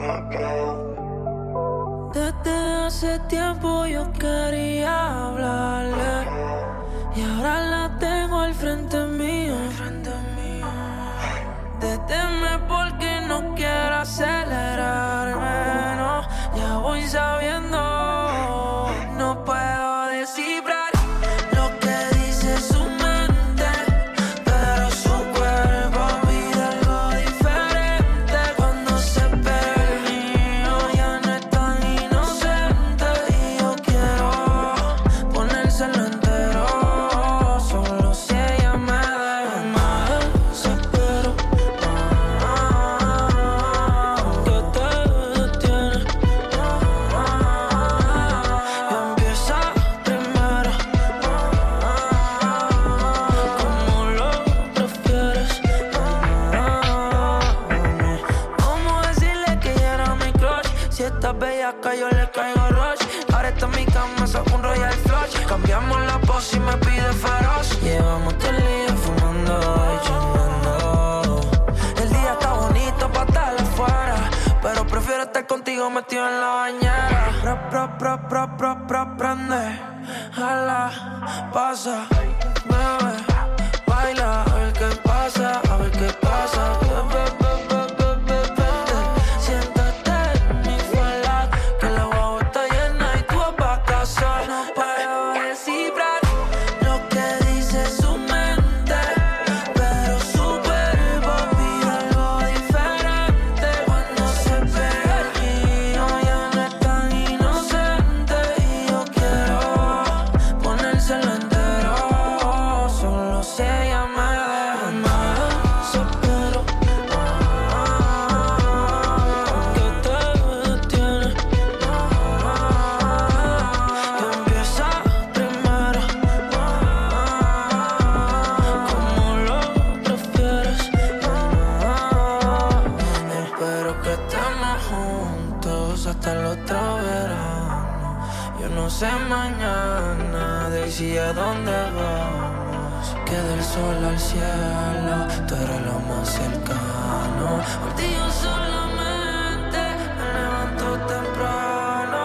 Desde hace tiempo yo quería hablarle y ahora la tengo al frente mío. Deténme porque no quiero acelerarme, no. Ya voy sabiendo, no puedo descifrar lo que dice su mente, pero su cuerpo pide algo diferente. Cuando se pega el mío ya no es tan inocente y yo quiero ponérselo entero, solo si ella me deja. Me desespero que te detiene. Y empieza primero, como lo prefieres. ¿Cómo decirle que ella era mi crush? Si estás bellaca yo le caigo rush. Ahora está en mi cama, saco un Royal Flush. Cambiamos la pose y me pide feroz. Llevamos todo el día fumando y chingando. El día está bonito pa' estar afuera, pero prefiero estar contigo metido en la bañera. Prende, jala, pasa, bebe, baila, a ver qué pasa, a ver qué pasa. Siéntate en mi falda, que la guagua está llena y tú vas pa' casa. No puedo descifrar lo que dice su mente, pero su cuerpo pide algo diferente. Cuando se pega el mío ya no es tan inocente y yo quiero ponérselo entero, solo si ella me deja. Me desespero que te detiene. Y empieza primero, como lo prefieres. Espero que estemos juntos hasta el otro verano. Yo no sé mañana, Daisy, a dónde vamos. Que del sol al cielo, tú eres lo más cercano. Por ti yo solamente me levanto temprano.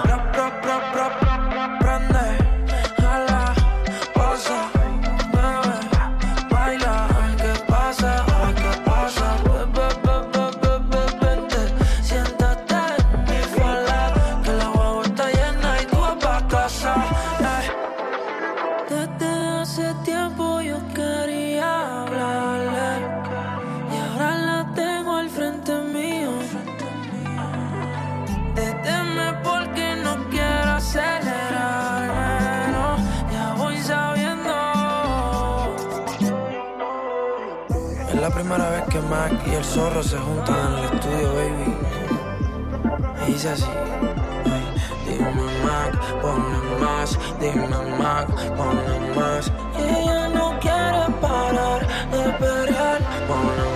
Prende, jala, pasa, bebe, baila, a ver qué pasa, a ver qué pasa. Vente, siéntate en mi falda, que la guagua está llena y tú vas pa' casa. Desde hace tiempo yo quería hablarle y ahora la tengo al frente mío. Deténme porque no quiero acelerarme, no. Ya voy sabiendo. Es la primera vez que Mac y el Zorro se juntan en el estudio, baby. Y dice así: ay, dime Mac, ponle más. Dime Mac, ponle más. Y ella no quiere parar de pelear, ponle